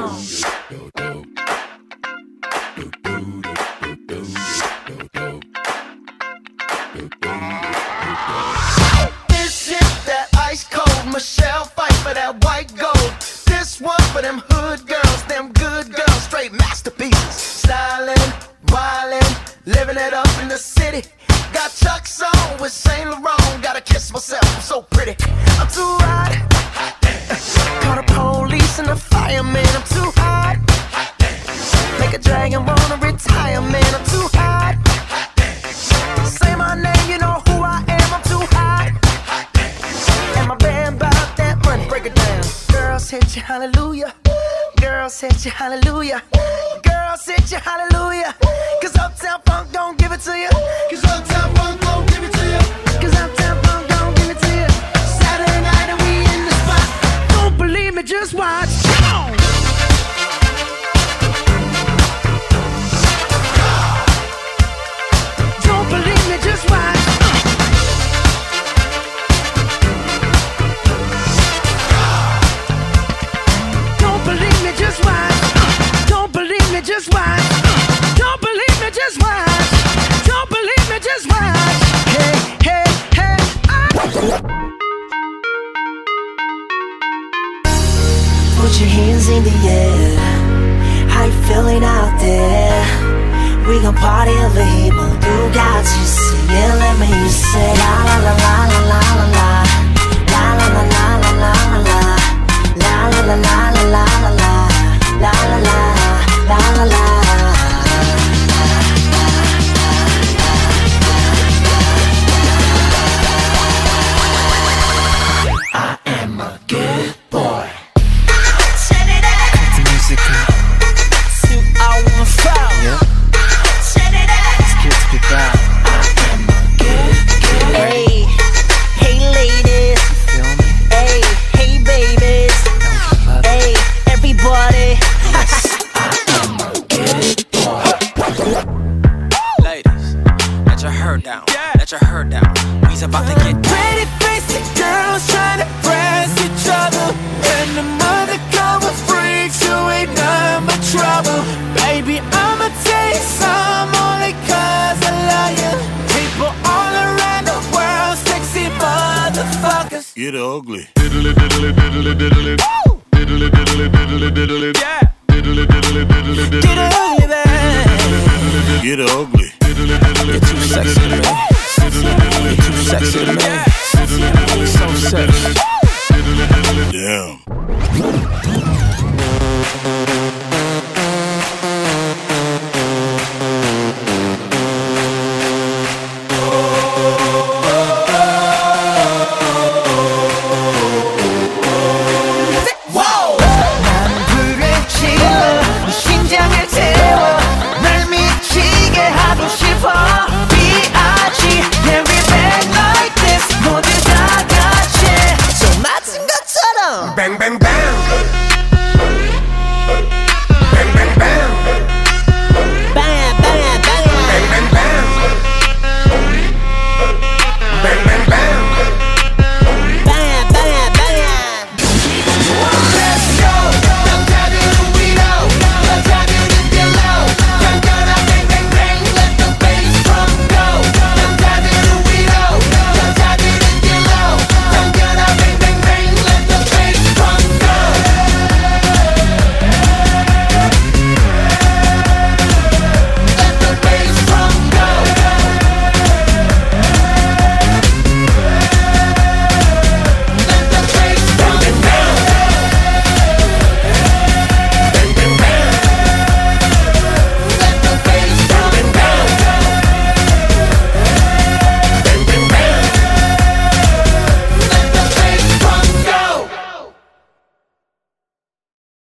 This hit that ice cold Michelle fight for that white gold. This one for them hood girls, them good girls, straight masterpieces. Stylin', wildin', living it up in the city. Got Chuck's on with Saint Laurent. Gotta kiss myself, I'm so pretty. I'm too hot. Call the police and the fireman. I'm too hot. Make a dragon wanna retire, man. I'm too hot. Say my name, you know who I am. I'm too hot. And my band bout that money. Break it down. Girls hit you, hallelujah. Girls hit you, hallelujah. Girls hit you, hallelujah. Cause Uptown Funk don't give it to you. Cause Uptown Funk don't give it to you. Cause Uptown Funk don't give it to you. Saturday night and we in the spot. Don't believe me, just watch. Come on. Don't believe me, just watch. Don't believe me, just watch. Don't believe me, just watch. Don't believe me, just watch. Don't believe me, just watch. Hey, hey, hey. Put your hands in the air. How you feeling out there? We gon' party over here, but you got you singing. Let me hear you say la la la la la la la la. La la la la la la la la. La la la la la la la la. La la la la la la. I am a good boy. Set it up. The music up. 2015. Yeah. Set it up. It's good to be back. I am a good boy. Hey, hey ladies. Feel me? Hey, hey babies. Love it. Hey, everybody. Ladies, let your hair down. Let your hair down. We's about to get Pretty faced girls trying to press each other. And the mother cover freaks who ain't none but trouble. Baby, I'ma tell you some only cause I love you. People all around the world, sexy motherfuckers. Get ugly. Woo! Yeah. Get ugly, baby. Get ugly. You're too sexy to me. You're too sexy to me. So sexy. Damn.